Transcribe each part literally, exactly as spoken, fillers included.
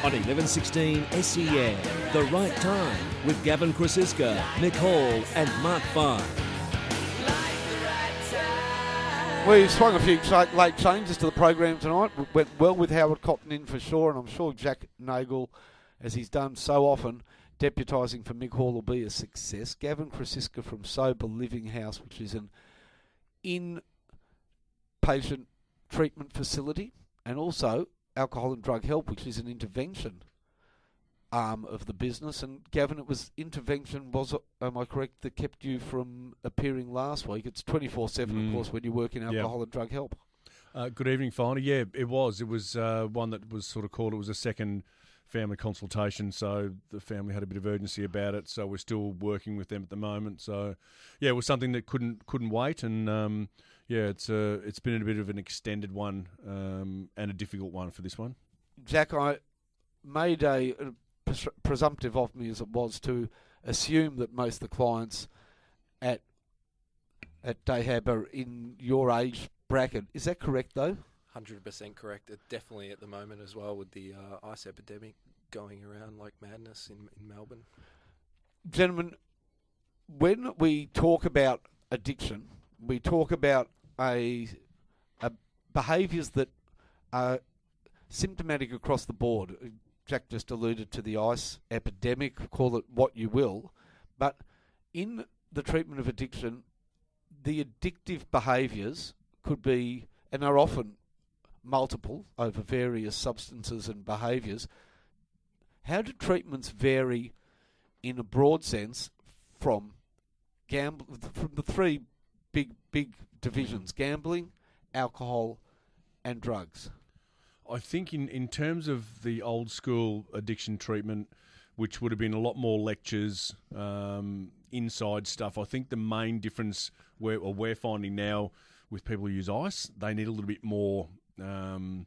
on eleven sixteen S E N. The Right Time with Gavin Krasiska, Nick Hall and Mark Fine. We've swung a few late changes to the program tonight. We went well with Howard Cotton in for sure, and I'm sure Jack Nagle, as he's done so often, deputising for Mick Hall, will be a success. Gavin Krasiska from Sober Living House, which is an inpatient treatment facility, and also Alcohol and Drug Help, which is an intervention arm of the business. And Gavin, it was intervention, was, am I correct, that kept you from appearing last week? It's twenty-four seven, mm. of course, when you work in Alcohol yep. and Drug Help. Uh, good evening, Finey. Yeah, it was. It was uh, one that was sort of called, it was a second family consultation, so the family had a bit of urgency about it, so we're still working with them at the moment. So, yeah, it was something that couldn't couldn't wait, and um, yeah, it's uh, it's been a bit of an extended one um, and a difficult one for this one. Jack, I made a, a pres- presumptive of me as it was to assume that most of the clients at at Dayhab are in your age bracket. Is that correct, though? one hundred percent correct. It definitely at the moment as well with the uh, ice epidemic going around like madness in, in Melbourne. Gentlemen, when we talk about addiction, we talk about a, a behaviours that are symptomatic across the board. Jack just alluded to the ice epidemic, call it what you will, but in the treatment of addiction, the addictive behaviours could be, and are often multiple over various substances and behaviours. How do treatments vary in a broad sense from gamble from the three big big divisions: gambling, alcohol, and drugs? I think in, in terms of the old school addiction treatment, which would have been a lot more lectures, um, inside stuff, I think the main difference we're, or we're finding now with people who use ice, they need a little bit more. Um,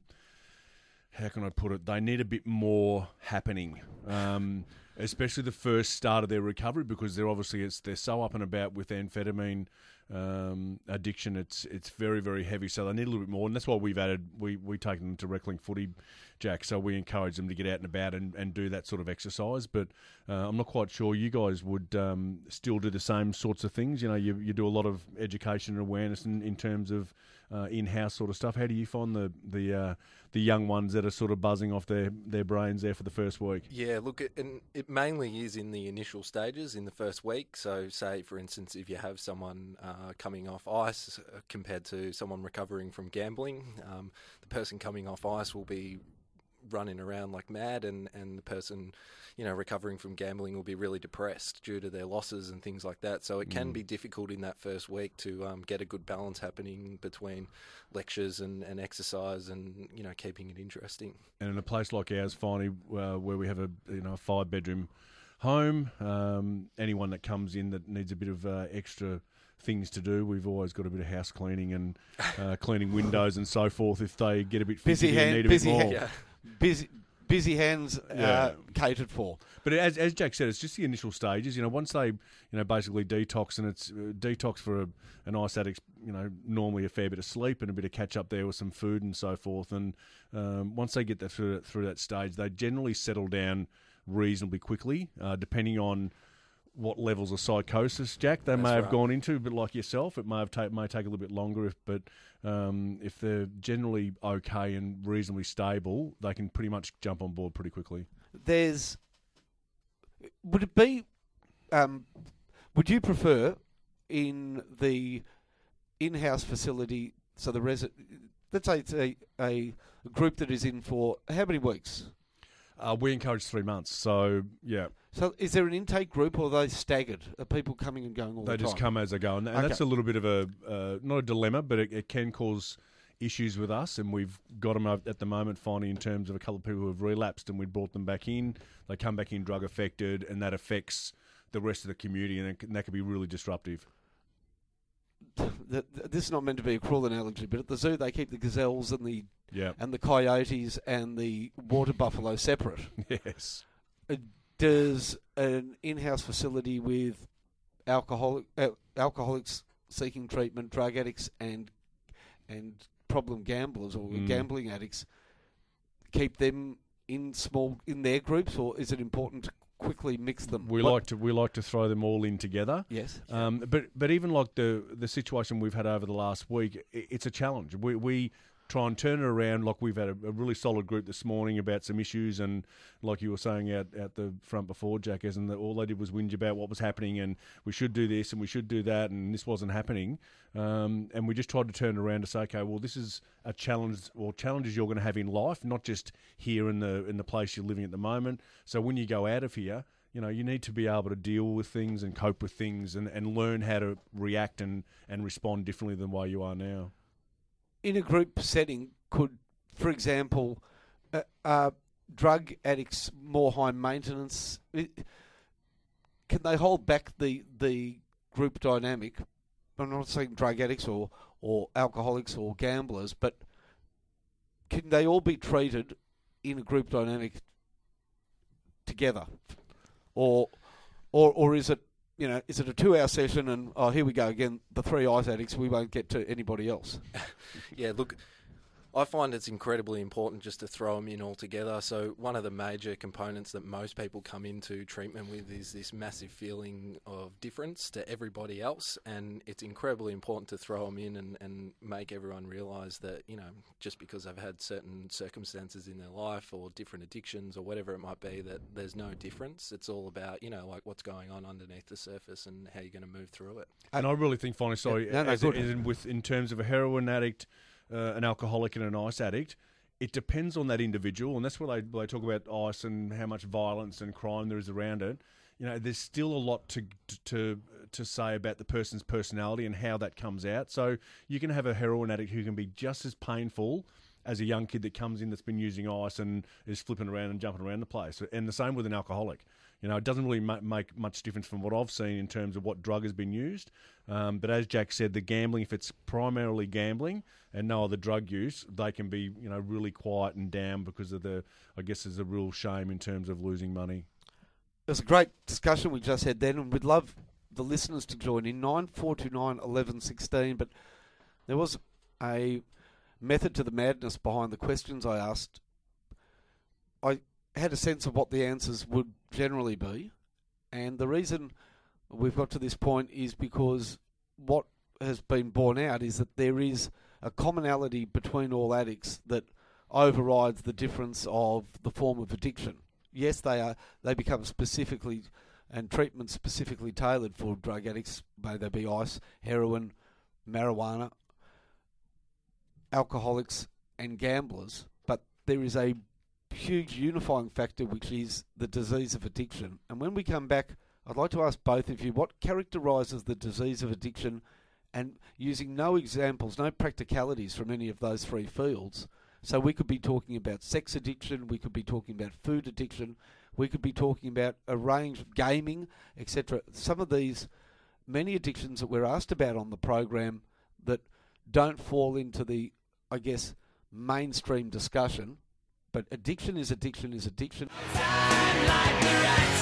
how can I put it? They need a bit more happening, um, especially the first start of their recovery, because they're obviously it's, they're so up and about with amphetamine um, addiction. It's it's very very heavy, so they need a little bit more, and that's why we've added we we take them to Rec Link Footy, Jack. So we encourage them to get out and about and, and do that sort of exercise. But uh, I'm not quite sure you guys would um, still do the same sorts of things. You know, you you do a lot of education and awareness in, in terms of Uh, in-house sort of stuff. How do you find the the uh, the young ones that are sort of buzzing off their, their brains there for the first week? Yeah, look, it, and it mainly is in the initial stages in the first week. So say, for instance, if you have someone uh, coming off ice uh, compared to someone recovering from gambling, um, the person coming off ice will be running around like mad, and, and the person, you know, recovering from gambling will be really depressed due to their losses and things like that. So it can mm. be difficult in that first week to um, get a good balance happening between lectures and, and exercise and, you know, keeping it interesting. And in a place like ours, finally, uh, where we have a you know a five bedroom home, um, anyone that comes in that needs a bit of uh, extra things to do, we've always got a bit of house cleaning and uh, cleaning windows and so forth. If they get a bit busy hand, and need a busy bit more. Hand, yeah. Busy, busy hands uh, yeah. catered for. But as as Jack said, it's just the initial stages. You know, once they, you know, basically detox, and it's uh, detox for a, an ice addict. You know, normally a fair bit of sleep and a bit of catch up there with some food and so forth. And um, once they get that through through that stage, they generally settle down reasonably quickly, uh, depending on what levels of psychosis, Jack, they That's may have right. gone into, but like yourself, it may have ta- may take a little bit longer. If, but um, if they're generally okay and reasonably stable, they can pretty much jump on board pretty quickly. There's, would it be, um, would you prefer in the in-house facility, so the resi- let's say it's a, a group that is in for how many weeks? Uh, we encourage three months, so yeah. So is there an intake group, or are they staggered? Are people coming and going all they the time? They just come as they go, and, and okay. that's a little bit of a, uh, not a dilemma, but it, it can cause issues with us, and we've got them at the moment finding in terms of a couple of people who have relapsed, and we brought them back in. They come back in drug affected, and that affects the rest of the community, and, it, and that can be really disruptive. This is not meant to be a cruel analogy, but at the zoo they keep the gazelles and the yeah. and the coyotes and the water buffalo separate. Yes. Uh, does an in-house facility with alcoholic uh, alcoholics seeking treatment, drug addicts, and and problem gamblers or mm. gambling addicts keep them in small in their groups, or is it important to quickly mix them? We What- like to we like to throw them all in together. Yes. Um, but but even like the the situation we've had over the last week, i- it's a challenge. We we try and turn it around. Like we've had a, a really solid group this morning about some issues, and like you were saying out, out the front before, Jack, isn't that all they did was whinge about what was happening, and we should do this and we should do that, and this wasn't happening. Um, and we just tried to turn it around to say, okay, well, this is a challenge or challenges you're going to have in life, not just here in the in the place you're living at the moment. So when you go out of here, you know, you need to be able to deal with things and cope with things and, and learn how to react and, and respond differently than the way you are now. In a group setting, could, for example, uh, uh, drug addicts more high maintenance? It- Can they hold back the the group dynamic? I'm not saying drug addicts or, or alcoholics or gamblers, but can they all be treated in a group dynamic together, or or or is it you know is it a two hour session and oh here we go again, the three ice addicts, we won't get to anybody else? Yeah, look, I find it's incredibly important just to throw them in all together. So one of the major components that most people come into treatment with is this massive feeling of difference to everybody else, and it's incredibly important to throw them in and, and make everyone realise that, you know, just because they've had certain circumstances in their life or different addictions or whatever it might be, that there's no difference. It's all about, you know, like what's going on underneath the surface and how you're going to move through it. And I really think, finally, sorry, No, no, as, good. as in, with, in terms of a heroin addict, uh, an alcoholic and an ice addict, it depends on that individual, and that's what they, they talk about ice and how much violence and crime there is around it. You know, there's still a lot to to to say about the person's personality and how that comes out. So you can have a heroin addict who can be just as painful as a young kid that comes in that's been using ice and is flipping around and jumping around the place. And the same with an alcoholic. You know, it doesn't really ma- make much difference from what I've seen in terms of what drug has been used. Um, but as Jack said, the gambling, if it's primarily gambling and no other drug use, they can be, you know, really quiet and down because of the, I guess there's a real shame in terms of losing money. It was a great discussion we just had then, and we'd love the listeners to join in nine four two nine eleven sixteen. But there was a method to the madness behind the questions I asked. I had a sense of what the answers would generally be, and the reason we've got to this point is because what has been borne out is that there is a commonality between all addicts that overrides the difference of the form of addiction. Yes, they are. They become specifically and treatment specifically tailored for drug addicts, may they be ice, heroin, marijuana, alcoholics and gamblers. But there is a huge unifying factor, which is the disease of addiction. And when we come back, I'd like to ask both of you what characterises the disease of addiction, and using no examples, no practicalities from any of those three fields. So we could be talking about sex addiction, we could be talking about food addiction, we could be talking about a range of gaming, et cetera. Some of these, many addictions that we're asked about on the program that don't fall into the, I guess, mainstream discussion. But addiction is addiction is addiction. Time, like the right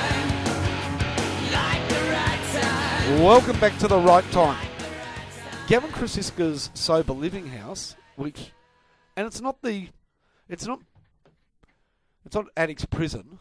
time, like the right time. Welcome back to The Right Time. Gavin Krasiska's Sober Living House, which, and it's not the, it's not, it's not Addicts Prison.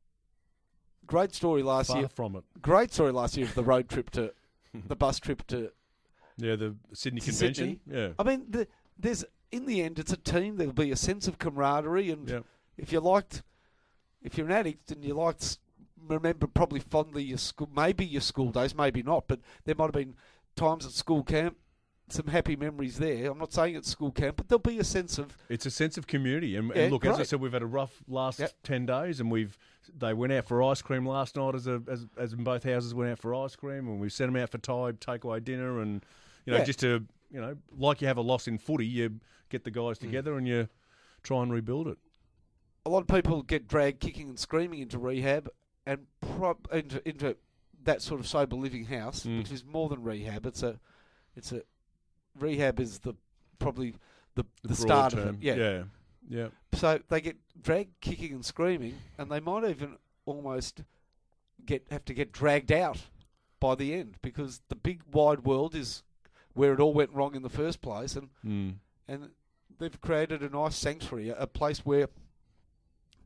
Great story last Far year. from it. Great story last year of the road trip to, the bus trip to. Yeah, the Sydney To Convention. Sydney. Yeah. I mean, the, there's in the end, it's a team. There'll be a sense of camaraderie, and Yep. if you liked, if you're an addict and you liked, remember probably fondly your school, maybe your school days, maybe not, but there might have been times at school camp, some happy memories there. I'm not saying it's school camp, but there'll be a sense of It's a sense of community, and, Yeah, and look, as I great. said, we've had a rough last Yep. ten days, and we've they went out for ice cream last night, as a, as as in both houses went out for ice cream, and we sent them out for Thai takeaway dinner, and you know Yeah. just to you know like you have a loss in footy, you get the guys together and you try and rebuild it. a lot of people get dragged kicking and screaming into rehab and prob- into into that sort of sober living house, Mm. which is more than rehab. It's a it's a rehab is the probably the the, broad start of term. it. Yeah. yeah, yeah. So they get dragged kicking and screaming, and they might even almost get have to get dragged out by the end, because the big wide world is where it all went wrong in the first place, and Mm. and they've created a nice sanctuary, a, a place where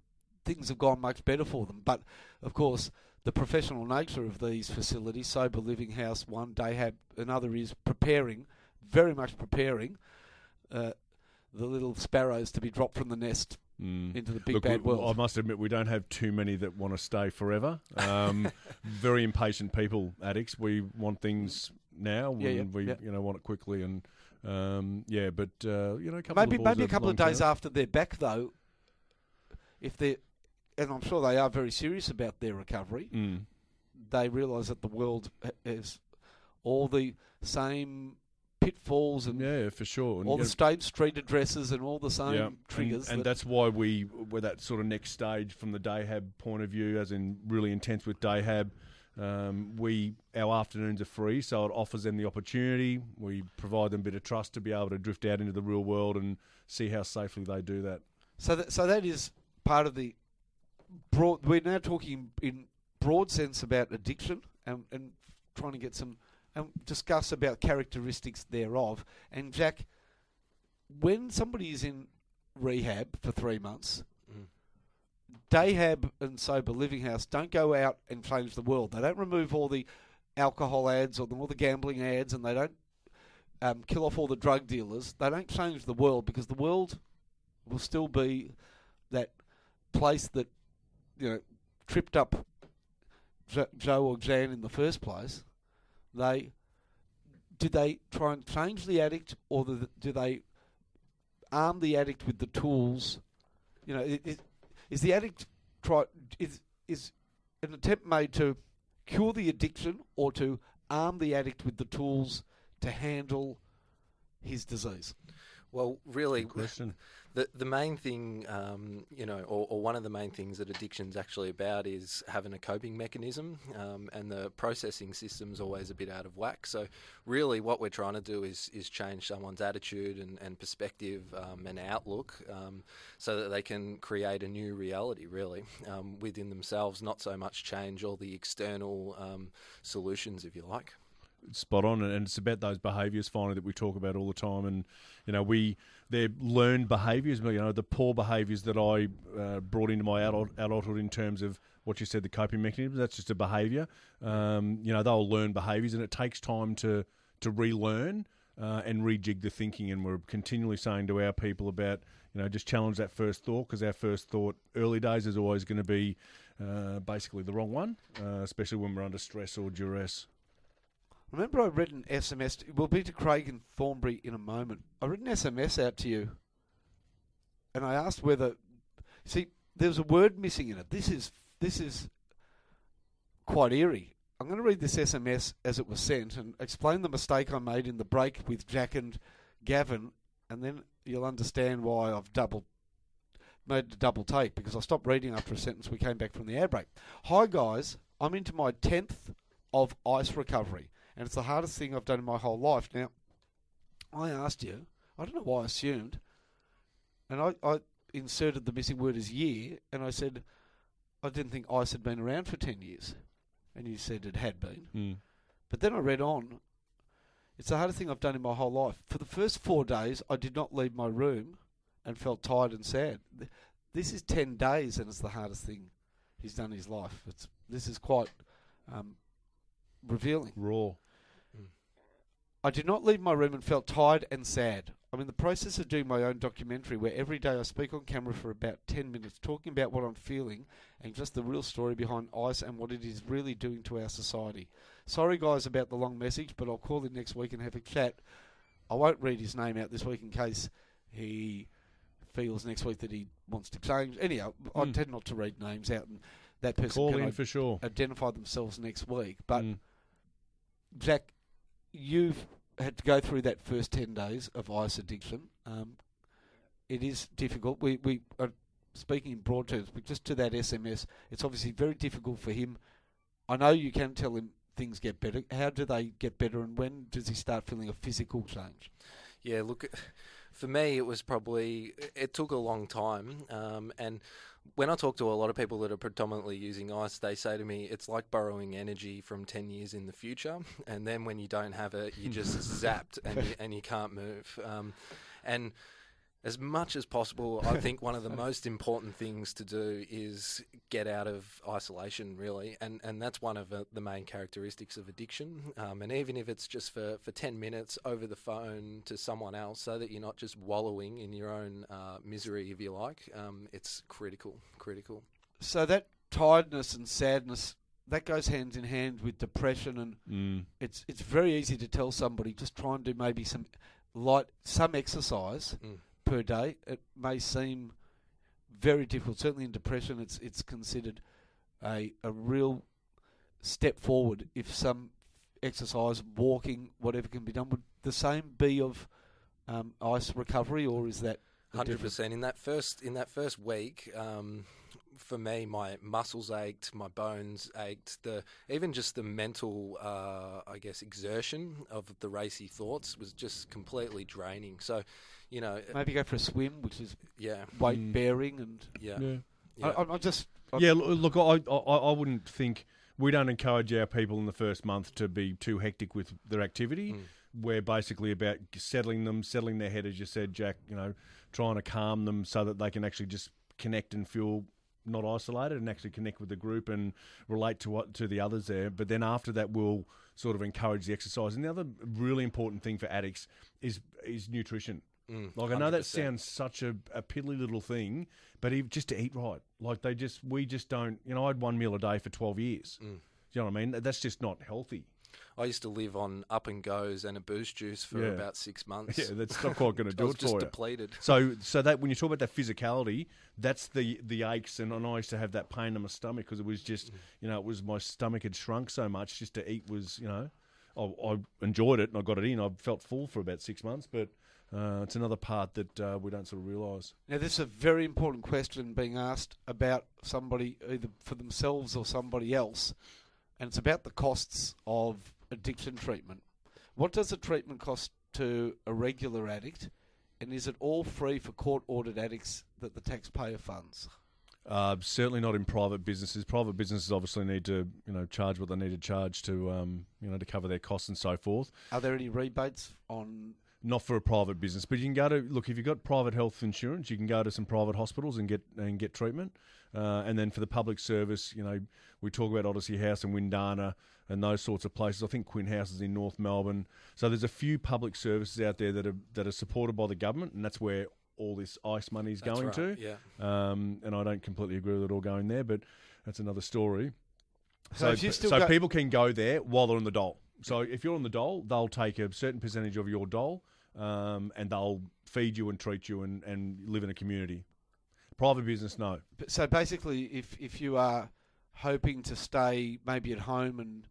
things have gone much better for them. But, of course, the professional nature of these facilities, Sober Living House, one, Dayhab, another is preparing, very much preparing, uh, the little sparrows to be dropped from the nest Mm. into the big Look, bad we, world. I must admit, we don't have too many that want to stay forever. Um, very impatient people, addicts. We want things now, Yeah, and yeah, we yeah. you know want it quickly, and um, yeah. But uh, you know, a couple maybe of balls maybe a are couple of long days term. after they're back, though, if they, and I'm sure they are very serious about their recovery, Mm. they realise that the world ha- has all the same pitfalls and Yeah, for sure. And all you the gotta- same street addresses and all the same Yeah, triggers. and, and that- that's why we we're that sort of next stage from the Dayhab point of view, as in really intense with Dayhab. Um, we our afternoons are free, so it offers them the opportunity. We provide them a bit of trust to be able to drift out into the real world and see how safely they do that. So that so that is part of the broad. We're now talking in broad sense about addiction and, and trying to get some and discuss about characteristics thereof. And Jack, when somebody is in rehab for three months, Mm. Dayhab and Sober Living House don't go out and change the world. They don't remove all the alcohol ads or the, all the gambling ads, and they don't um, kill off all the drug dealers. They don't change the world because the world will still be that place that, you know, tripped up Jo- Joe or Jan in the first place. They do they try and change the addict, or the, do they arm the addict with the tools? You know, it, it, is the addict try is is an attempt made to cure the addiction or to arm the addict with the tools to handle his disease? Well, really, Good question. the the main thing, um, you know, or, or one of the main things that addiction's actually about is having a coping mechanism, um, and the processing system's always a bit out of whack. So, really, what we're trying to do is is change someone's attitude and, and perspective um, and outlook, um, so that they can create a new reality, really, um, within themselves. Not so much change all the external um, solutions, if you like. Spot on, and it's about those behaviours finally that we talk about all the time. And you know, we they're learned behaviours. You know, the poor behaviours that I uh, brought into my adult adulthood in terms of what you said, the coping mechanism. That's just a behaviour. Um, you know, they'll learn behaviours, and it takes time to to relearn uh, and rejig the thinking. And we're continually saying to our people about, you know, just challenge that first thought, because our first thought early days is always going to be uh, basically the wrong one, uh, especially when we're under stress or duress. Remember, I read an S M S. We'll be to Craig and Thornbury in a moment. I read an S M S out to you, and I asked whether. See, there's a word missing in it. This is this is quite eerie. I'm going to read this S M S as it was sent and explain the mistake I made in the break with Jack and Gavin, and then you'll understand why I've double made a double take, because I stopped reading after a sentence. We came back from the ad break. Hi guys, I'm into my tenth of ice recovery, and it's the hardest thing I've done in my whole life. Now, I asked you, I don't know why I assumed, and I, I inserted the missing word as year, and I said I didn't think ice had been around for ten years. And you said it had been. Mm. But then I read on, it's the hardest thing I've done in my whole life. For the first four days, I did not leave my room and felt tired and sad. Th- This is ten days, and it's the hardest thing he's done in his life. It's This is quite um, revealing. Raw. I did not leave my room and felt tired and sad. I'm in the process of doing my own documentary where every day I speak on camera for about ten minutes talking about what I'm feeling and just the real story behind ice and what it is really doing to our society. Sorry guys about the long message, but I'll call in next week and have a chat. I won't read his name out this week in case he feels next week that he wants to change. Anyhow, I Mm. tend not to read names out, and that person Call can in i- for sure. identify themselves next week. But Mm. Jack, you've had to go through that first ten days of ice addiction. Um, it is difficult. We we are speaking in broad terms, but just to that S M S, it's obviously very difficult for him. I know you can tell him things get better. How do they get better, and when does he start feeling a physical change? Yeah, look, for me, it was probably, it took a long time. Um, and when I talk to a lot of people that are predominantly using ice, they say to me, it's like borrowing energy from ten years in the future. And then when you don't have it, you just zapped and you, and you can't move. Um, and As much as possible, I think one of the most important things to do is get out of isolation, really. And and that's one of uh, the main characteristics of addiction. Um, and even if it's just for, for ten minutes over the phone to someone else, so that you're not just wallowing in your own uh, misery, if you like, um, it's critical, critical. So that tiredness and sadness, that goes hand in hand with depression. And Mm. it's it's very easy to tell somebody, just try and do maybe some light, some exercise Mm. per day. It may seem very difficult. Certainly in depression, it's it's considered a a real step forward if some exercise, walking, whatever can be done. Would the same be of um, ice recovery, or is that a Hundred different- percent. In that first in that first week, um, for me, my muscles ached, my bones ached. The even just the mental, uh, I guess, exertion of the racy thoughts was just completely draining. So, you know, Maybe go for a swim, which is yeah, weight Mm. bearing, and yeah, Yeah. yeah. I, I'm just I, Yeah, lo- look, I, I I wouldn't think we don't encourage our people in the first month to be too hectic with their activity. Mm. We're basically about settling them, settling their head, as you said, Jack. You know, trying to calm them so that they can actually just connect and feel not isolated and actually connect with the group and relate to what to the others there. But then after that, we'll sort of encourage the exercise. And the other really important thing for addicts is is nutrition. Mm, Like, I know that one hundred percent. sounds such a, a piddly little thing, but even just to eat right. Like, they just, we just don't, you know, I had one meal a day for twelve years. Mm. Do you know what I mean? That's just not healthy. I used to live on up and goes and a boost juice for Yeah. about six months. Yeah, that's not quite going to I do was it just for you. depleted. So, so that when you talk about that physicality, that's the the aches, and, and I used to have that pain in my stomach because it was just, you know, it was my stomach had shrunk so much. Just to eat was, you know, I, I enjoyed it and I got it in. I felt full for about six months, but uh, it's another part that uh, we don't sort of realise. Now, this is a very important question being asked about somebody, either for themselves or somebody else, and it's about the costs of addiction treatment. What does a treatment cost to a regular addict, and is it all free for court-ordered addicts that the taxpayer funds? Uh, certainly not in private businesses. Private businesses obviously need to, you know, charge what they need to charge to, um, you know, to cover their costs and so forth. Are there any rebates on... Not for a private business, but you can go to look if you've got private health insurance, you can go to some private hospitals and get and get treatment. Uh, and then for the public service, you know, we talk about Odyssey House and Windana and those sorts of places. I think Quinn House is in North Melbourne. So there's a few public services out there that are that are supported by the government, and that's where all this ICE money is That's going right, to. yeah. Um, and I don't completely agree with it all going there, but that's another story. So So, if you still so go- people can go there while they're on the dole. So if you're on the dole, they'll take a certain percentage of your dole, um, and they'll feed you and treat you and, and live in a community. Private business, no. So basically, if, if you are hoping to stay maybe at home and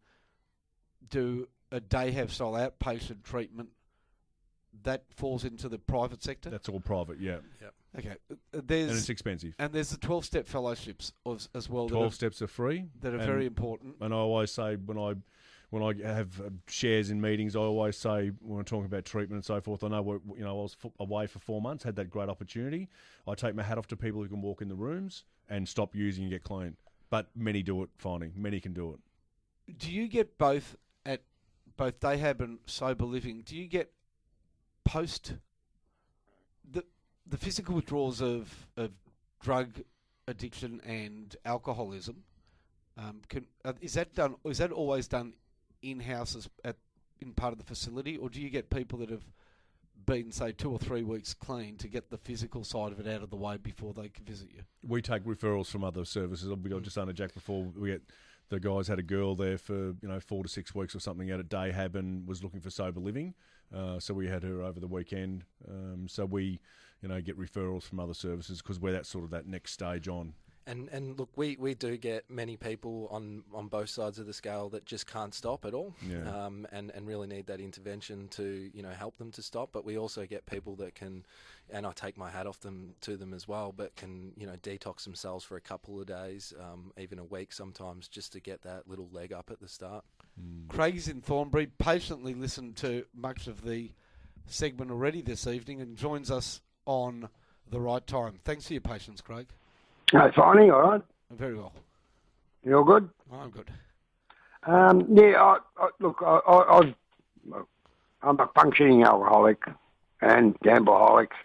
do a day have style outpatient treatment, that falls into the private sector? That's all private, yeah. Okay. Uh, There's And it's expensive. and there's the twelve-step fellowships as, as well that are, twelve steps are free. that are and- very important. And I always say when I when I have uh, shares in meetings, I always say when we're talking about treatment and so forth, I know we're, you know I was f- away for four months, had that great opportunity. I take my hat off to people who can walk in the rooms and stop using and get clean. But many do it finally. Many can do it. Do you get both at both Dayhab and sober living? Do you get post the the physical withdrawals of of drug addiction and alcoholism? Um, can uh, is that done? Is that always done in house at in part of the facility, or do you get people that have been say two or three weeks clean to get the physical side of it out of the way before they can visit you? We take referrals from other services. We got just under Jack before. We get the guys had a girl there for you know four to six weeks or something out at Dayhab and was looking for sober living. Uh, so we had her over the weekend. Um, so we, you know, get referrals from other services because we're that sort of that next stage on. And and look, we, we do get many people on, on both sides of the scale that just can't stop at all, Yeah. um, and and really need that intervention to you know help them to stop. But we also get people that can, and I take my hat off them to them as well, but can you know detox themselves for a couple of days, um, even a week sometimes, just to get that little leg up at the start. Craig's in Thornbury, patiently listened to much of the segment already this evening and joins us on the right time. Thanks for your patience, Craig. No, fine, all right. Very well. You all good? I'm good. Um, yeah, I, I, look, I, I, I've, I'm a functioning alcoholic and gambleaholic,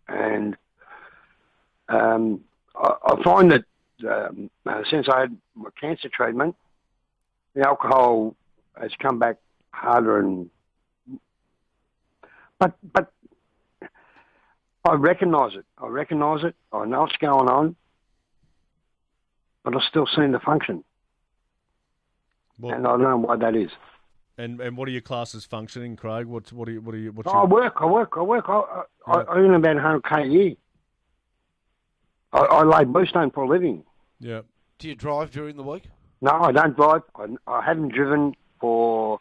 and um, I, I find that um, uh, since I had my cancer treatment, the alcohol has come back harder, and but but I recognise it. I recognise it. I know what's going on, but I still seem to function, What, and I don't know why that is. and and what are your classes functioning, Craig? What what are you what are you? What's I your, work. I work. I work. I, I, Yeah. I earn about one hundred k a year. I, I lay bluestone for a living. yeah. Do you drive during the week? No, I don't drive. I, I haven't driven for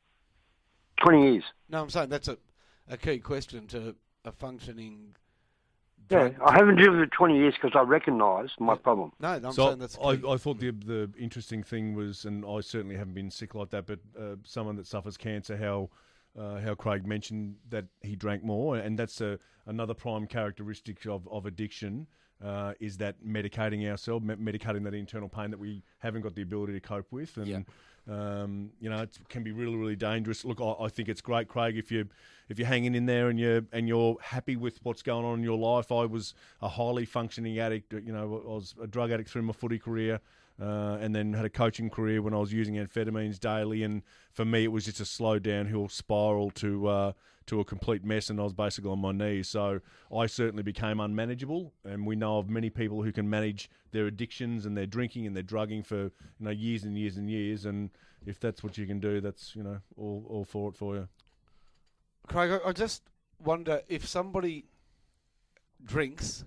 twenty years. No, I'm saying that's a, a key question to a functioning. Yeah, drug- I haven't driven for twenty years because I recognise my problem. No, I'm So saying that's. I, key. I thought the the interesting thing was, and I certainly haven't been sick like that, but uh, someone that suffers cancer, how uh, how Craig mentioned that he drank more, and that's a, another prime characteristic of, of addiction, uh, is that medicating ourselves, me- medicating that internal pain that we haven't got the ability to cope with, and Yeah. um, you know, it can be really, really dangerous. Look, I, I think it's great, Craig, if you if you're hanging in there and you're and you're happy with what's going on in your life. I was a highly functioning addict. You know, I was a drug addict through my footy career, uh, and then had a coaching career when I was using amphetamines daily. And for me, it was just a slow downhill spiral to uh, to a complete mess, and I was basically on my knees. So I certainly became unmanageable, and we know of many people who can manage their addictions and their drinking and their drugging for you know years and years and years. And if that's what you can do, that's you know all all for it for you. Craig, I- I just wonder if somebody drinks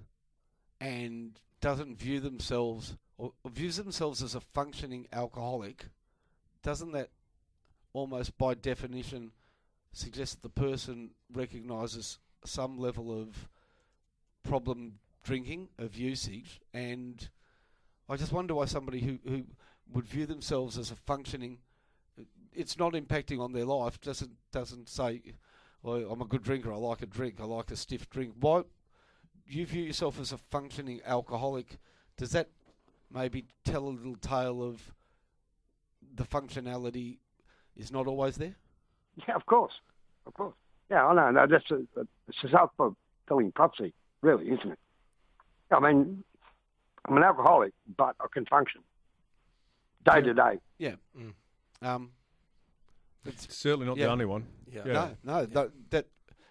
and doesn't view themselves or or views themselves as a functioning alcoholic, doesn't that almost by definition suggest that the person recognises some level of problem drinking, of usage? And I just wonder why somebody who, who would view themselves as a functioning, it's not impacting on their life, doesn't doesn't say, well, I'm a good drinker, I like a drink, I like a stiff drink. Why you view yourself as a functioning alcoholic? Does that maybe tell a little tale of the functionality is not always there? Yeah, of course, of course. Yeah, I know. No, that's a, it's a self-fulfilling prophecy, really, isn't it? I mean, I'm an alcoholic, but I can function day to day. Yeah. Mm. Um, it's, Certainly not Yeah. the only one. Yeah. Yeah. No, no, that, that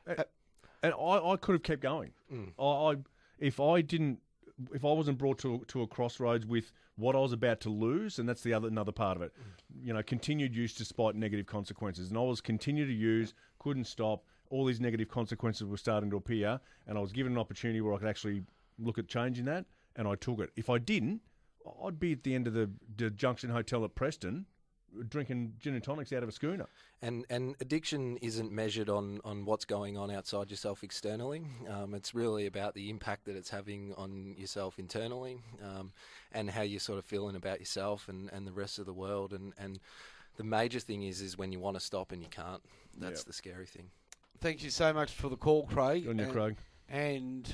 And I, I could have kept going. Mm. I, I if I didn't, if I wasn't brought to to a crossroads with what I was about to lose, and that's the other another part of it. You know, continued use despite negative consequences, and I was continued to use, couldn't stop. All these negative consequences were starting to appear, and I was given an opportunity where I could actually look at changing that, and I took it. If I didn't, I'd be at the end of the, the Junction Hotel at Preston, drinking gin and tonics out of a schooner. And and addiction isn't measured on, on what's going on outside yourself externally. Um, it's really about the impact that it's having on yourself internally, um, and how you're sort of feeling about yourself and, and the rest of the world. And, and the major thing is is when you want to stop and you can't. That's Yep. the scary thing. thank you so much for the call, Craig. On you, and, Craig. and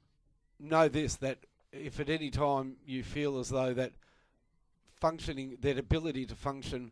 know this, that if at any time you feel as though that functioning, that ability to function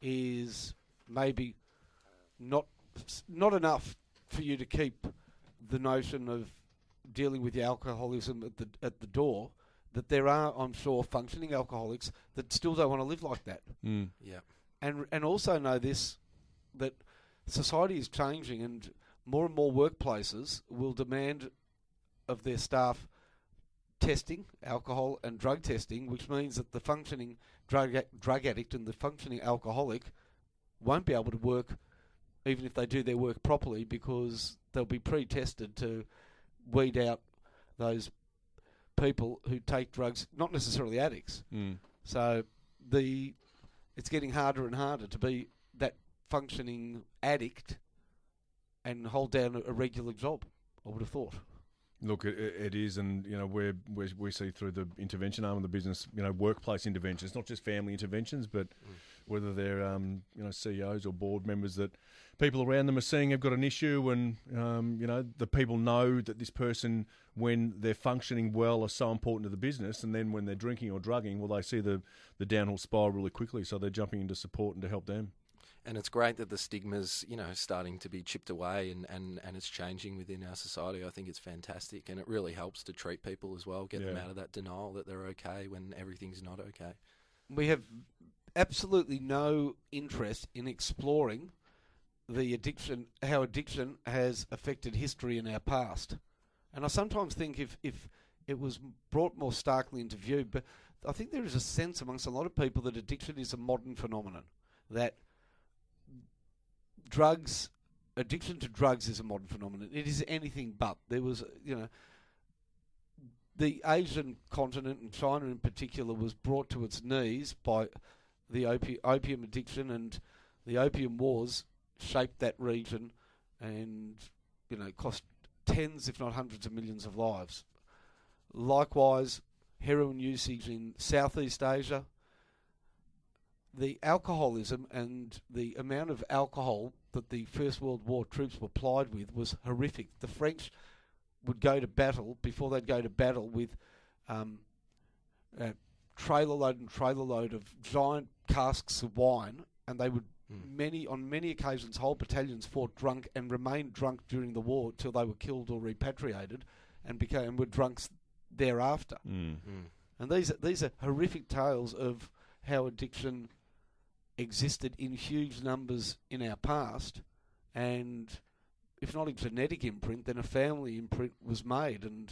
is maybe not not enough for you to keep the notion of dealing with your alcoholism at the at the door, that there are, I'm sure, functioning alcoholics that still don't want to live like that. Mm. Yeah. And and also know this, that society is changing, and more and more workplaces will demand of their staff testing, alcohol and drug testing, which means that the functioning drug drug addict and the functioning alcoholic won't be able to work even if they do their work properly, because they'll be pre-tested to weed out those people who take drugs, not necessarily addicts. Mm. So the it's getting harder and harder to be that functioning addict and hold down a, a regular job, I would have thought. Look, it, it is, and you know, we're, we we see through the intervention arm of the business, you know, workplace interventions, not just family interventions, but mm. whether they're um, you know C E Os or board members that people around them are seeing have got an issue, and um, you know, the people know that this person, when they're functioning well, are so important to the business, and then when they're drinking or drugging, well, they see the the downhill spiral really quickly, so they're jumping into support and to help them. and it's great that the stigma's, you know, starting to be chipped away and, and, and it's changing within our society. I think it's fantastic, and it really helps to treat people as well, get Yeah. them out of that denial that they're okay when everything's not okay. We have absolutely no interest in exploring the addiction, how addiction has affected history in our past. And I sometimes think if, if it was brought more starkly into view, but I think there is a sense amongst a lot of people that addiction is a modern phenomenon, that drugs, addiction to drugs is a modern phenomenon. It is anything but. There was, you know, the Asian continent and China in particular was brought to its knees by the opi- opium addiction, and the opium wars shaped that region and, you know, cost tens if not hundreds of millions of lives. Likewise, heroin usage in Southeast Asia, the alcoholism and the amount of alcohol that the First World War troops were plied with was horrific. The French would go to battle, before they'd go to battle, with um, a trailer load and trailer load of giant casks of wine, and they would mm. many on many occasions whole battalions fought drunk and remained drunk during the war till they were killed or repatriated, and became were drunks thereafter. Mm. Mm. And these are, these are horrific tales of how addiction existed in huge numbers in our past, and if not a genetic imprint, then a family imprint was made. And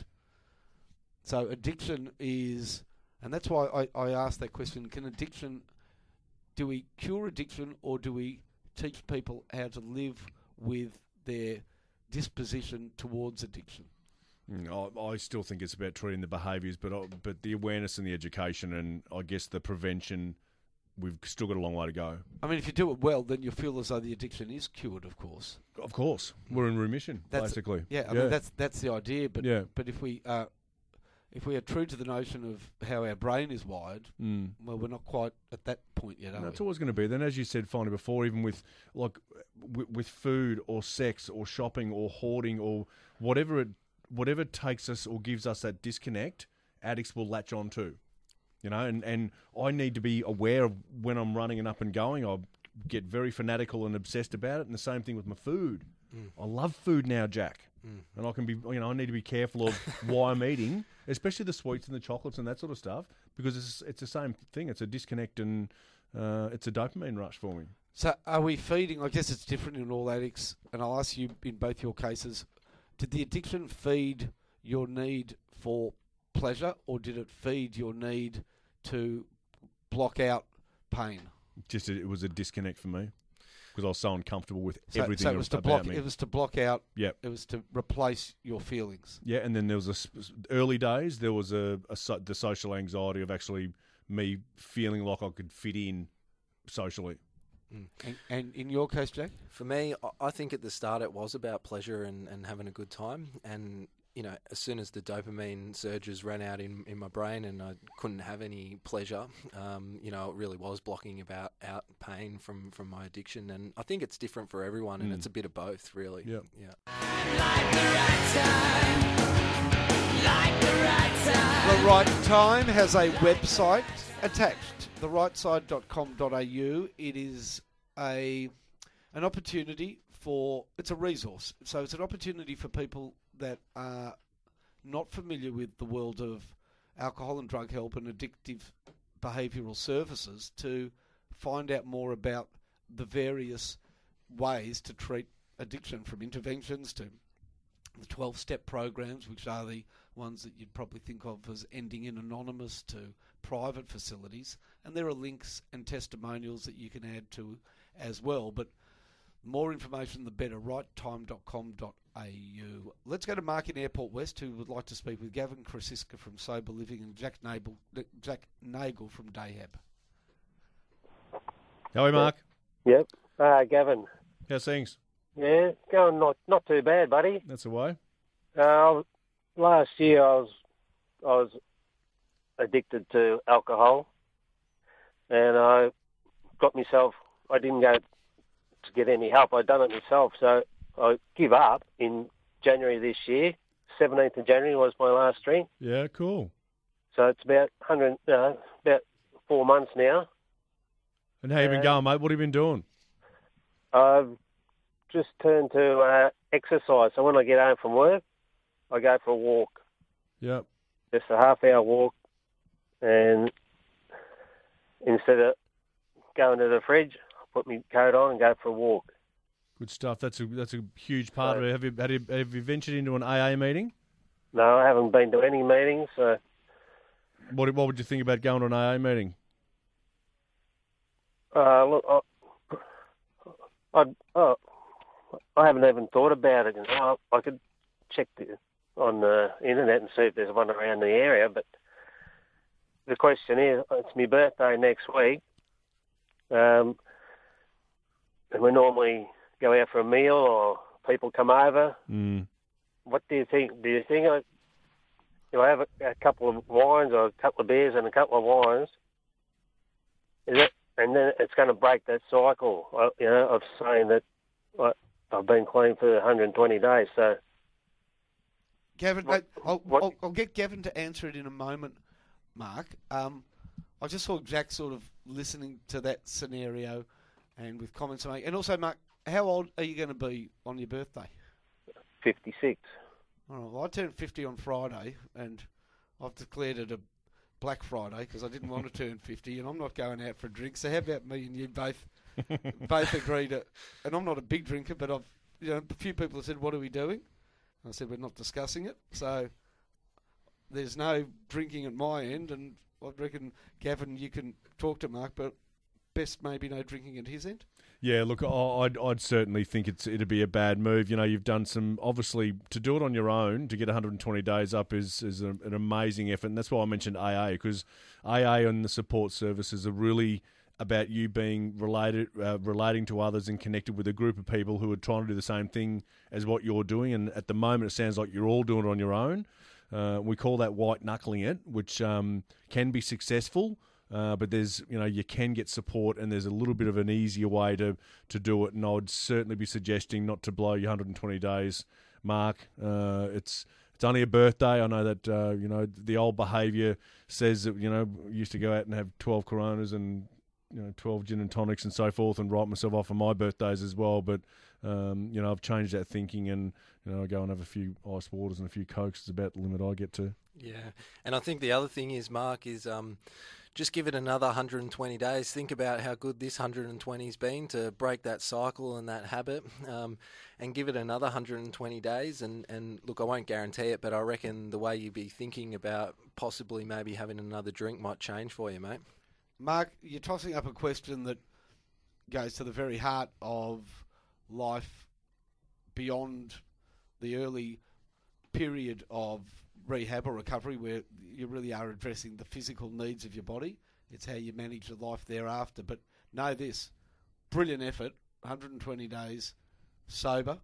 so addiction is, and that's why I, I asked that question, can addiction, do we cure addiction, or do we teach people how to live with their disposition towards addiction? Mm, I, I still think it's about treating the behaviours, but I- but the awareness and the education and I guess the prevention, we've still got a long way to go. I mean, if you do it well, then you feel as though the addiction is cured, of course. Of course, we're in remission, That's- basically. Yeah, I mean, that's that's the idea. But Yeah. but if we uh, if we are true to the notion of how our brain is wired, Mm. well, we're not quite at that point yet, are That's we? always going to be. Then, as you said, finally before, even with like with, with food or sex or shopping or hoarding or whatever it whatever takes us or gives us that disconnect, addicts will latch on to. You know, and, and I need to be aware of when I'm running and up and going. I get very fanatical and obsessed about it. And the same thing with my food. Mm. I love food now, Jack. Mm. And I can be, you know, I need to be careful of why I'm eating, especially the sweets and the chocolates and that sort of stuff, because it's it's the same thing. It's a disconnect and uh, it's a dopamine rush for me. So are we feeding? I guess it's different in all addicts, and I'll ask you in both your cases: did the addiction feed your need for pleasure, or did it feed your need to block out pain? Just a, it was a disconnect for me because I was so uncomfortable with So, everything so it was to about block. me. It was to block out. Yep. It was to replace your feelings. Yeah, and then there was a s- early days. There was a, a so- the social anxiety of actually me feeling like I could fit in socially. And, and in your case, Jack? For me, I- I think at the start it was about pleasure and, and having a good time. And, you know, as soon as the dopamine surges ran out in, in my brain and I couldn't have any pleasure, um, you know, it really was blocking about out pain from, from my addiction. And I think it's different for everyone, and Mm. it's a bit of both, really. Yep. Yeah. Like the right time, like the right time. The Right Time has a website attached, the right side dot com dot a u. It is a an opportunity for, it's a resource. So it's an opportunity for people that are not familiar with the world of alcohol and drug help and addictive behavioural services to find out more about the various ways to treat addiction, from interventions to the twelve-step programs, which are the ones that you'd probably think of as ending in anonymous, to private facilities. And there are links and testimonials that you can add to as well. But more information, the better. right time dot com dot a u. Let's go to Mark in Airport West, who would like to speak with Gavin Krasiska from Sober Living and Jack Nagel, Jack Nagel from Dayhab. How are you, Mark? Yep. Uh, Gavin. How's things? Yeah, going not not too bad, buddy. That's the way. Uh, I was- last year I was I was addicted to alcohol, and I got myself. I didn't go to get any help. I'd done it myself, so I give up in January this year. seventeenth of January was my last drink. Yeah, cool. So it's about one hundred, uh, about four months now. And how you been Uh, going, mate? What have you been doing? I've just turned to uh, exercise. So when I get home from work, I go for a walk. Yep. Just a half-hour walk. And instead of going to the fridge, I put my coat on and go for a walk. Good stuff. That's a that's a huge part So, of it. Have you, have you have you ventured into an A A meeting? No, I haven't been to any meetings. So What what would you think about going to an A A meeting? uh, look, I, I, oh, I haven't even thought about it. You know, I, I could check the, on the internet and see if there's one around the area. But the question is, it's my birthday next week, um, and we normally go out for a meal or people come over. Mm. What do you think? Do you think I, if I have a, a couple of wines or a couple of beers and a couple of wines, is it? And then it's going to break that cycle, uh, you know, of saying that I, I've been clean for one hundred twenty days. So, Gavin, What- mate, I'll, what- I'll, I'll get Gavin to answer it in a moment, Mark. Um, I just saw Jack sort of listening to that scenario and with comments to make. And also, Mark, how old are you going to be on your birthday? fifty-six. All right, well, I turned fifty on Friday, and I've declared it a Black Friday because I didn't want to turn fifty, and I'm not going out for a drink. So how about me and you both both agree to? And I'm not a big drinker, but I've you know a few people have said, "What are we doing?" And I said, "We're not discussing it." So there's no drinking at my end, and I reckon Gavin, you can talk to Mark, but best maybe no drinking at his end. Yeah, look, I- I'd, I'd certainly think it's it'd be a bad move. You know, you've done some, obviously, to do it on your own, to get one hundred twenty days up is, is a, an amazing effort. And that's why I mentioned A A, because A A and the support services are really about you being related, uh, relating to others and connected with a group of people who are trying to do the same thing as what you're doing. And at the moment, it sounds like you're all doing it on your own. Uh, we call that white knuckling it, which um, can be successful. Uh, but there's, you know, you can get support, and there's a little bit of an easier way to, to do it. And I would certainly be suggesting not to blow your one hundred twenty days mark. Uh, it's it's only a birthday. I know that uh, you know the old behaviour says that you know I used to go out and have twelve Coronas and you know twelve gin and tonics and so forth, and write myself off on my birthdays as well. But um, you know I've changed that thinking, and you know I go and have a few ice waters and a few cokes. It's about the limit I get to. Yeah, and I think the other thing is, Mark, is um, just give it another one hundred twenty days. Think about how good this one hundred twenty has been to break that cycle and that habit, um, and give it another one hundred twenty days. And, and look, I won't guarantee it, but I reckon the way you'd be thinking about possibly maybe having another drink might change for you, mate. Mark, you're tossing up a question that goes to the very heart of life beyond the early period of rehab or recovery, where you really are addressing the physical needs of your body. It's how you manage your life thereafter. But know this, brilliant effort, one hundred twenty days sober.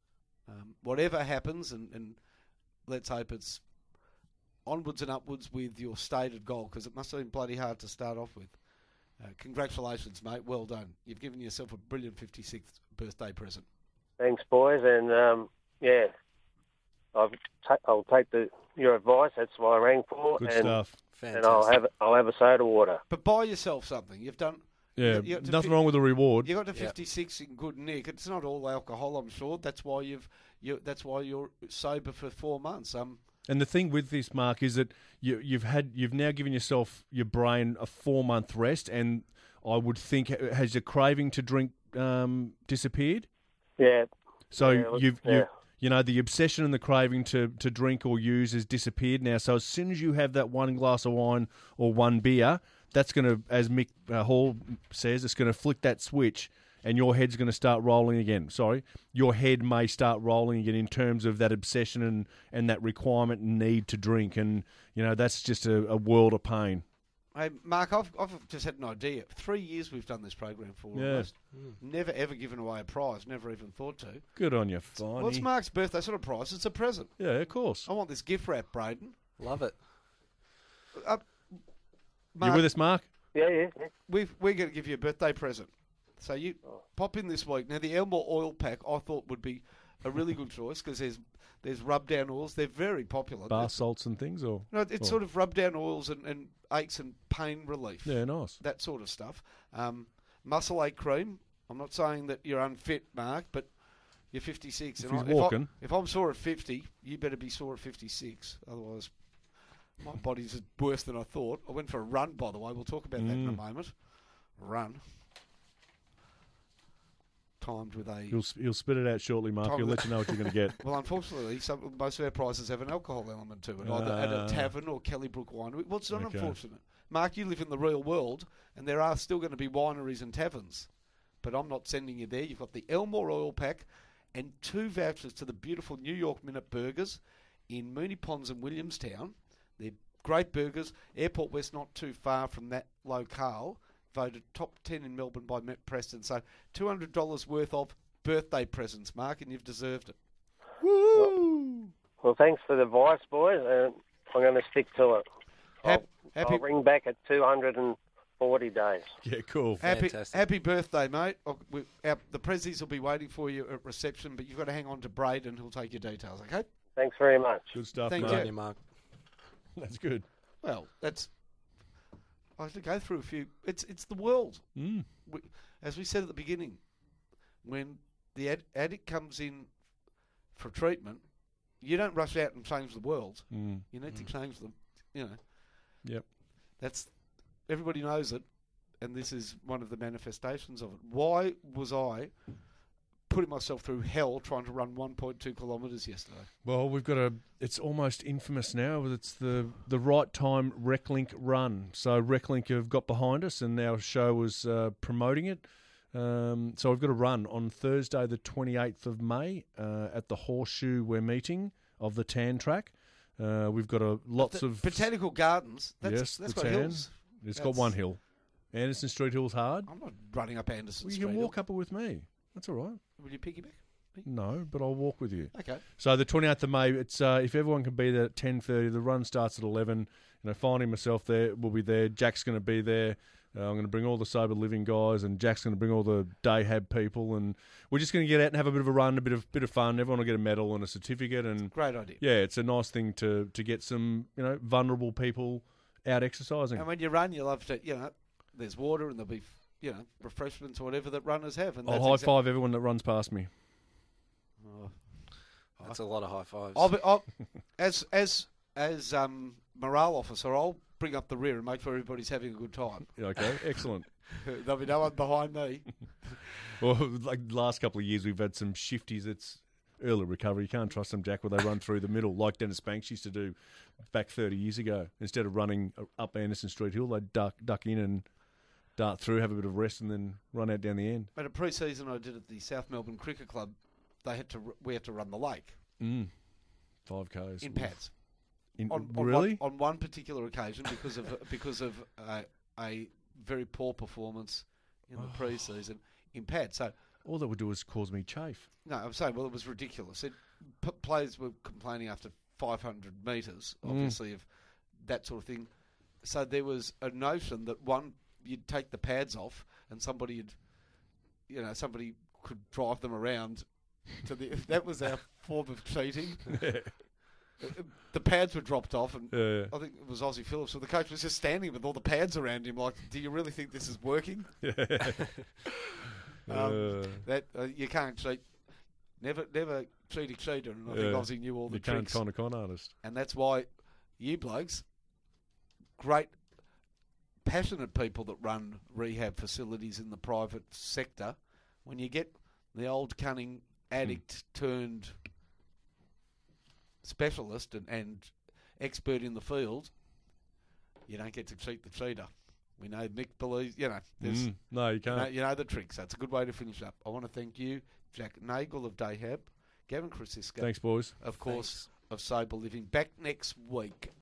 Um, whatever happens, and, and let's hope it's onwards and upwards with your stated goal, because it must have been bloody hard to start off with. Uh, congratulations, mate. Well done. You've given yourself a brilliant fifty-sixth birthday present. Thanks, boys, and um, yeah, I've ta- I'll take the your advice. That's what I rang for. Good and, stuff. Fantastic. And I'll have I'll have a soda water. But buy yourself something. You've done. Yeah, you- you got to nothing fi- wrong with the reward. You got to Yep. fifty-six in good nick. It's not all alcohol, I'm sure. That's why you've you. That's why you're sober for four months. Um, And the thing with this, Mark, is that you, you've had you've now given yourself your brain a four month rest, and I would think has your craving to drink um, disappeared? Yeah. So Yeah, well, you've yeah. you you know the obsession and the craving to, to drink or use has disappeared now. So as soon as you have that one glass of wine or one beer, that's going to, as Mick uh, Hall says, it's going to flick that switch. And your head's going to start rolling again. Sorry, your head may start rolling again in terms of that obsession and, and that requirement and need to drink. And, you know, that's just a, a world of pain. hey, Mark, I've I've just had an idea. Three years we've done this program for. Yeah. Almost. Never ever given away a prize. Never even thought to. Good on you, Finey. Well, it's Mark's birthday. It's not a prize. It's a present. Yeah, of course. I want this gift wrap, Braden. Love it. Uh, You Mark, with us, Mark? Yeah, yeah, yeah. We've, we're going to give you a birthday present. So you pop in this week. Now, the Elmore oil pack I thought would be a really good choice because there's there's rub down oils. They're very popular. Bar salts and things, or No, it's or- sort of rub down oils and, and aches and pain relief. yeah, nice. That sort of stuff. Um, muscle ache cream. I'm not saying that you're unfit, Mark, but you're fifty-six. If and he's I, if I- walking. If, I'm sore at fifty, you better be sore at fifty-six. Otherwise, my body's worse than I thought. I went for a run, by the way. We'll talk about that in a Mm. moment. Run. Timed with a... He'll, he'll spit it out shortly, Mark. Time He'll with- let you know what you're going to get. Well, unfortunately, some, most of our prices have an alcohol element to it, either at a Ah. tavern or Kellybrook Winery. Well, it's not Okay. unfortunate. Mark, you live in the real world, and there are still going to be wineries and taverns. But I'm not sending you there. You've got the Elmore Oil Pack and two vouchers to the beautiful New York Minute Burgers in Mooney Ponds and Williamstown. They're great burgers. Airport West, not too far from that locale. Voted top ten in Melbourne by Met Preston. So two hundred dollars worth of birthday presents, Mark, and you've deserved it. Woo! Well, thanks for the advice, boys, and I'm going to stick to it. Hap- I'll, happy, I'll ring back at two hundred forty days. Yeah, cool. happy, Fantastic. happy birthday, mate. Oh, we, our, the Prezzies will be waiting for you at reception, but you've got to hang on to Braden, who'll take your details, okay? Thanks very much. Good stuff, Thank Mark. you. On you, Mark. That's good. Well, that's... I have to go through a few... It's it's the world. Mm. We, as we said at the beginning, when the ad, addict comes in for treatment, you don't rush out and change the world. Mm. You need to change them. You know, Yep. that's everybody knows it, and this is one of the manifestations of it. Why was I putting myself through hell trying to run one point two kilometres yesterday? Well, we've got a. It's almost infamous now. But it's the the right time RecLink run. So RecLink have got behind us, and our show was uh, promoting it. Um, so we've got a run on Thursday, the twenty-eighth of May, uh, at the Horseshoe. We're meeting of the Tan Track. Uh, we've got a lots The of Botanical Gardens. That's, yes, that's the got Tan. hills. It's That's- got one hill. Anderson Street Hill's hard. I'm not running up Anderson Well, you Street. can walk up it with me. That's all right. Will you piggyback? No, but I'll walk with you. Okay. So the twenty-eighth of May, it's uh, if everyone can be there at ten thirty, the run starts at eleven. You know, finding myself there, we'll be there. Jack's going to be there. Uh, I'm going to bring all the sober living guys, and Jack's going to bring all the day hab people, and we're just going to get out and have a bit of a run, a bit of bit of fun. Everyone will get a medal and a certificate, and Great idea. yeah, it's a nice thing to to get some you know vulnerable people out exercising. And when you run, you'll have to, you know, there's water and there'll be, you know, refreshments or whatever that runners have. And I'll that's high exact- five everyone that runs past me. Oh. That's a lot of high fives. I'll be, I'll, as as as um, morale officer, I'll bring up the rear and make sure everybody's having a good time. Yeah, okay, excellent. There'll be no one behind me. Well, like the last couple of years, we've had some shifties. It's early recovery. You can't trust them, Jack, where they run through the middle, like Dennis Banks used to do back thirty years ago. Instead of running up Anderson Street Hill, they'd duck, duck in and dart through, have a bit of rest, and then run out down the end. At a pre-season I did at the South Melbourne Cricket Club, they had to r- we had to run the lake Mm. Five Ks. in pads. In, On, on really? one, on one particular occasion, because of because of uh, a very poor performance in the pre-season in pads. So All that would do is cause me chafe. no, I'm saying, well, it was ridiculous. It, p- players were complaining after five hundred metres, Mm. obviously, of that sort of thing. So there was a notion that one, you'd take the pads off, and somebody'd, you know, somebody could drive them around. To the that was our form of cheating. The pads were dropped off, and Yeah. I think it was Ozzie Phillips. So the coach was just standing with all the pads around him, like, "Do you really think this is working?" Um, Uh, that uh, you can't cheat. Never, never cheat a cheater, and I think Yeah. Ozzie knew all the you can't tricks. con a con artist. And that's why you blokes, great, passionate people that run rehab facilities in the private sector, when you get the old cunning addict turned specialist and, and expert in the field, you don't get to cheat the cheater. We know Mick believes, you know, there's, Mm. No, you you, can't. know, you know the trick, so it's a good way to finish up. I want to thank you, Jack Nagel of Dayhab, Gavin Krasiska, Thanks, boys. of course, of Sober Living. Back next week.